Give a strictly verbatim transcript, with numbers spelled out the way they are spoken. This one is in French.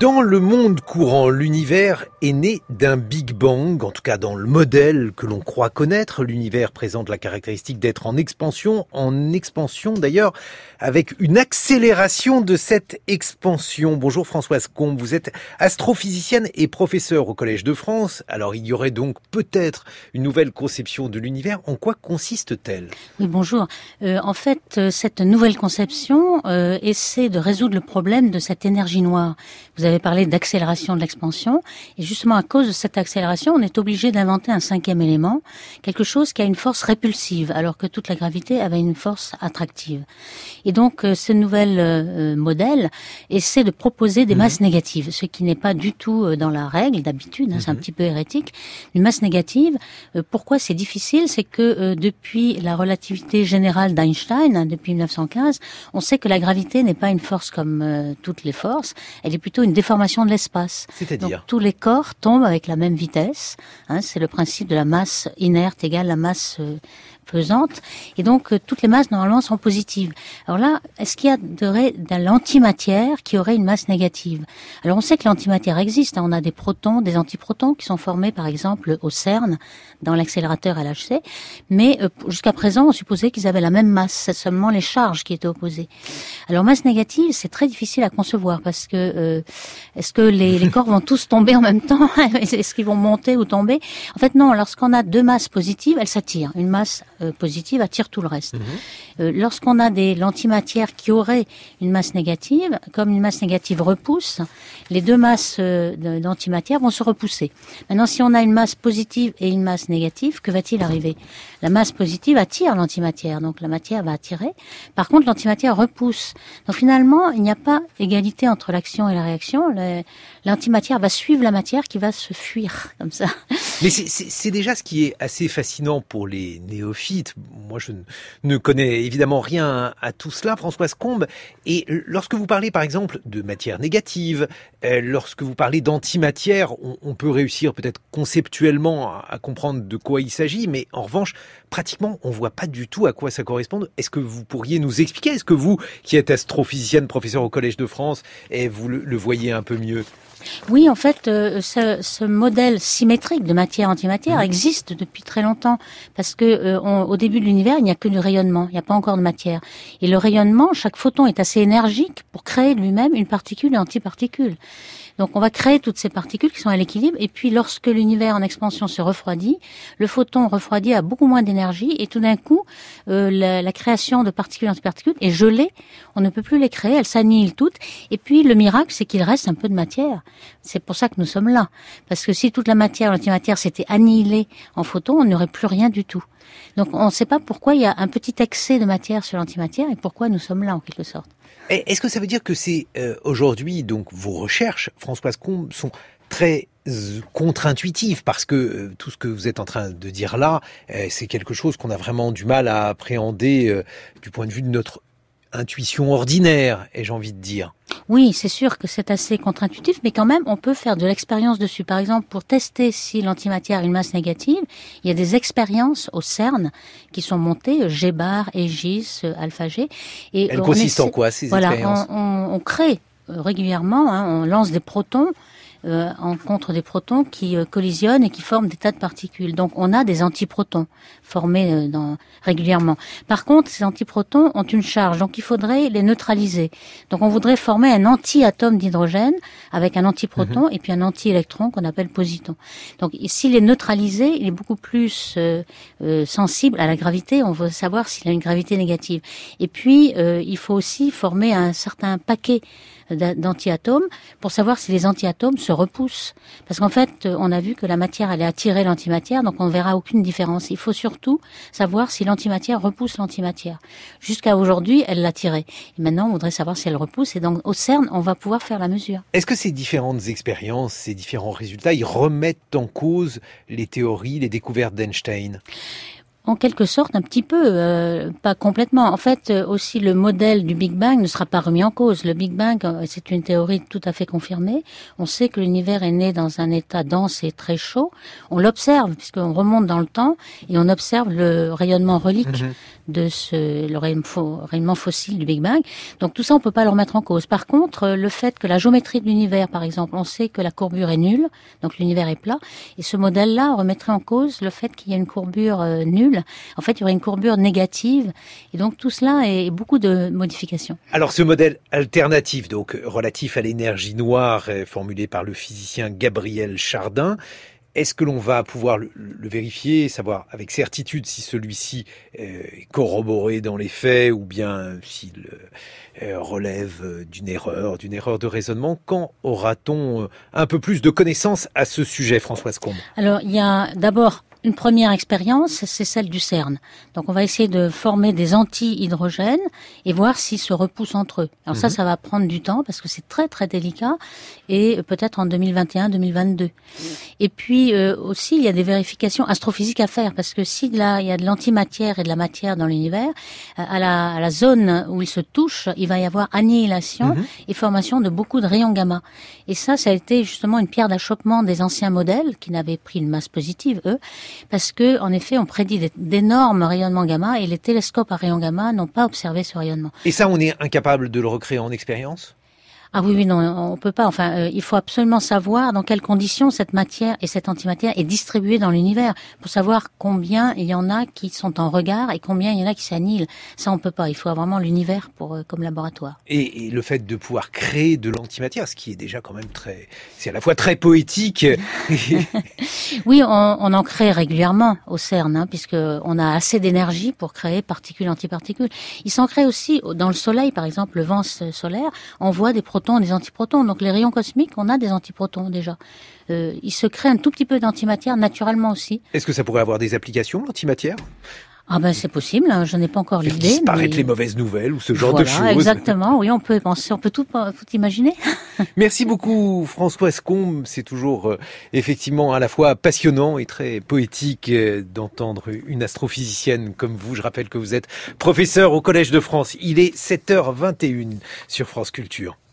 Dans le monde courant, l'univers est né d'un Big Bang, en tout cas dans le modèle que l'on croit connaître. L'univers présente la caractéristique d'être en expansion, en expansion d'ailleurs, avec une accélération de cette expansion. Bonjour Françoise Combe, vous êtes astrophysicienne et professeure au Collège de France. Alors il y aurait donc peut-être une nouvelle conception de l'univers. En quoi consiste-t-elle ? Oui, bonjour. Euh, en fait, cette nouvelle conception euh, essaie de résoudre le problème de cette énergie noire. Vous avez parlé d'accélération de l'expansion, et justement à cause de cette accélération, on est obligé d'inventer un cinquième élément, quelque chose qui a une force répulsive, alors que toute la gravité avait une force attractive. Et donc, euh, ce nouvel euh, modèle essaie de proposer des mmh. masses négatives, ce qui n'est pas du tout euh, dans la règle d'habitude, hein, mmh. c'est un petit peu hérétique. Une masse négative, euh, pourquoi c'est difficile ? C'est que euh, depuis la relativité générale d'Einstein, hein, depuis mille neuf cent quinze, on sait que la gravité n'est pas une force comme euh, toutes les forces, elle est plutôt une déformation de l'espace. C'est-à-dire ? Donc, tous les corps tombent avec la même vitesse. Hein, c'est le principe de la masse inerte égale la masse euh, pesante. Et donc, euh, toutes les masses, normalement, sont positives. Alors là, est-ce qu'il y a de, de l'antimatière qui aurait une masse négative ? Alors, on sait que l'antimatière existe. Hein, on a des protons, des antiprotons qui sont formés, par exemple, au CERN, dans l'accélérateur L H C. Mais euh, jusqu'à présent, on supposait qu'ils avaient la même masse. C'est seulement les charges qui étaient opposées. Alors, masse négative, c'est très difficile à concevoir parce que euh, est-ce que les, les corps vont tous tomber en même temps ? Est-ce qu'ils vont monter ou tomber ? En fait, non. Lorsqu'on a deux masses positives, elles s'attirent. Une masse euh, positive attire tout le reste. Mmh. Euh, lorsqu'on a des l'antimatière qui aurait une masse négative, comme une masse négative repousse, les deux masses euh, d'antimatière vont se repousser. Maintenant, si on a une masse positive et une masse négative, que va-t-il arriver ? La masse positive attire l'antimatière, donc la matière va attirer. Par contre, l'antimatière repousse. Donc finalement, il n'y a pas égalité entre l'action et la réaction. Le, l'antimatière va suivre la matière qui va se fuir, comme ça. Mais c'est, c'est, c'est déjà ce qui est assez fascinant pour les néophytes. Moi, je ne, ne connais évidemment rien à tout cela, Françoise Combe. Et lorsque vous parlez, par exemple, de matière négative, euh, lorsque vous parlez d'antimatière, on, on peut réussir peut-être conceptuellement à, à comprendre de quoi il s'agit, mais en revanche, pratiquement, on voit pas du tout à quoi ça correspond. Est-ce que vous pourriez nous expliquer ? Est-ce que vous, qui êtes astrophysicienne, professeur au Collège de France, et vous le, le voyez un peu mieux ? Oui, en fait, euh, ce, ce modèle symétrique de matière-antimatière mmh. existe depuis très longtemps, parce que euh, on, au début de l'univers, il n'y a que du rayonnement, il n'y a pas encore de matière. Et le rayonnement, chaque photon est assez énergique pour créer lui-même une particule et antiparticule. Donc on va créer toutes ces particules qui sont à l'équilibre, et puis lorsque l'univers en expansion se refroidit, le photon refroidi a beaucoup moins d'énergie, et tout d'un coup, euh, la, la création de particules et antiparticules est gelée, on ne peut plus les créer, elles s'annihilent toutes, et puis le miracle, c'est qu'il reste un peu de matière. C'est pour ça que nous sommes là, parce que si toute la matière, l'antimatière, s'était annihilée en photons, on n'aurait plus rien du tout. Donc on ne sait pas pourquoi il y a un petit excès de matière sur l'antimatière, et pourquoi nous sommes là en quelque sorte. Est-ce que ça veut dire que c'est euh, aujourd'hui, donc vos recherches, Françoise Combe, sont très euh, contre-intuitives parce que euh, tout ce que vous êtes en train de dire là, euh, c'est quelque chose qu'on a vraiment du mal à appréhender euh, du point de vue de notre intuition ordinaire, ai-je envie de dire. Oui, c'est sûr que c'est assez contre-intuitif, mais quand même, on peut faire de l'expérience dessus. Par exemple, pour tester si l'antimatière a une masse négative, il y a des expériences au CERN qui sont montées, G bar, Aegis, AlphaG. Et elles consistent en quoi, ces voilà, expériences ? on, on, on crée régulièrement, hein, on lance des protons euh, en contre des protons qui euh, collisionnent et qui forment des tas de particules. Donc on a des antiprotons formés euh, dans, régulièrement. Par contre, ces antiprotons ont une charge, donc il faudrait les neutraliser. Donc on voudrait former un anti-atome d'hydrogène avec un antiproton mmh. et puis un anti-électron qu'on appelle positon. Donc s'il est neutralisé, il est beaucoup plus euh, euh, sensible à la gravité. On veut savoir s'il a une gravité négative. Et puis euh, il faut aussi former un certain paquet d'antiatomes pour savoir si les antiatomes se repoussent. Parce qu'en fait, on a vu que la matière allait attirer l'antimatière, donc on ne verra aucune différence. Il faut surtout savoir si l'antimatière repousse l'antimatière. Jusqu'à aujourd'hui, elle l'attirait. Et maintenant, on voudrait savoir si elle repousse. Et donc, au CERN, on va pouvoir faire la mesure. Est-ce que ces différentes expériences, ces différents résultats, ils remettent en cause les théories, les découvertes d'Einstein ? En quelque sorte, un petit peu, euh, pas complètement. En fait, euh, aussi le modèle du Big Bang ne sera pas remis en cause. Le Big Bang, euh, c'est une théorie tout à fait confirmée. On sait que l'univers est né dans un état dense et très chaud. On l'observe puisqu'on remonte dans le temps et on observe le rayonnement relique mmh. de ce le rayonnement, rayonnement fossile du Big Bang. Donc tout ça, on peut pas le remettre en cause. Par contre, le fait que la géométrie de l'univers, par exemple, on sait que la courbure est nulle, donc l'univers est plat, et ce modèle-là remettrait en cause le fait qu'il y a une courbure euh, nulle. En fait, il y aurait une courbure négative. Et donc, tout cela est beaucoup de modifications. Alors, ce modèle alternatif, donc relatif à l'énergie noire, est formulé par le physicien Gabriel Chardin. Est-ce que l'on va pouvoir le, le vérifier, savoir avec certitude si celui-ci est corroboré dans les faits ou bien s'il euh, relève d'une erreur, d'une erreur de raisonnement? Quand aura-t-on un peu plus de connaissances à ce sujet, Françoise Combe? Alors, il y a d'abord une première expérience, c'est celle du CERN. Donc on va essayer de former des anti-hydrogènes et voir s'ils se repoussent entre eux. Alors mmh. ça, ça va prendre du temps parce que c'est très très délicat et peut-être en deux mille vingt et un, deux mille vingt-deux. Mmh. Et puis euh, aussi, il y a des vérifications astrophysiques à faire parce que si là, il y a de l'antimatière et de la matière dans l'univers, à la, à la zone où ils se touchent, il va y avoir annihilation mmh. et formation de beaucoup de rayons gamma. Et ça, ça a été justement une pierre d'achoppement des anciens modèles qui n'avaient pris une masse positive, eux, parce que, en effet, on prédit d'énormes rayonnements gamma et les télescopes à rayons gamma n'ont pas observé ce rayonnement. Et ça, on est incapable de le recréer en expérience ? Ah oui, oui, non, on peut pas. Enfin, euh, il faut absolument savoir dans quelles conditions cette matière et cette antimatière est distribuée dans l'univers pour savoir combien il y en a qui sont en regard et combien il y en a qui s'annihilent. Ça, on peut pas. Il faut vraiment l'univers pour euh, comme laboratoire. Et, et le fait de pouvoir créer de l'antimatière, ce qui est déjà quand même très, c'est à la fois très poétique. Oui, on, on en crée régulièrement au CERN, hein, puisque on a assez d'énergie pour créer particules, antiparticules. Il s'en crée aussi dans le Soleil, par exemple, le vent solaire. On voit des protons et des antiprotons. Donc les rayons cosmiques, on a des antiprotons déjà. Euh, il se crée un tout petit peu d'antimatière naturellement aussi. Est-ce que ça pourrait avoir des applications, l'antimatière ? Ah ben c'est possible, hein, je n'ai pas encore l'idée. Disparaître mais... les mauvaises nouvelles ou ce genre voilà, de choses. Exactement, oui, on peut penser, on peut tout, tout imaginer. Merci beaucoup Françoise Combe, c'est toujours euh, effectivement à la fois passionnant et très poétique euh, d'entendre une astrophysicienne comme vous. Je rappelle que vous êtes professeur au Collège de France. Il est sept heures vingt et une sur France Culture.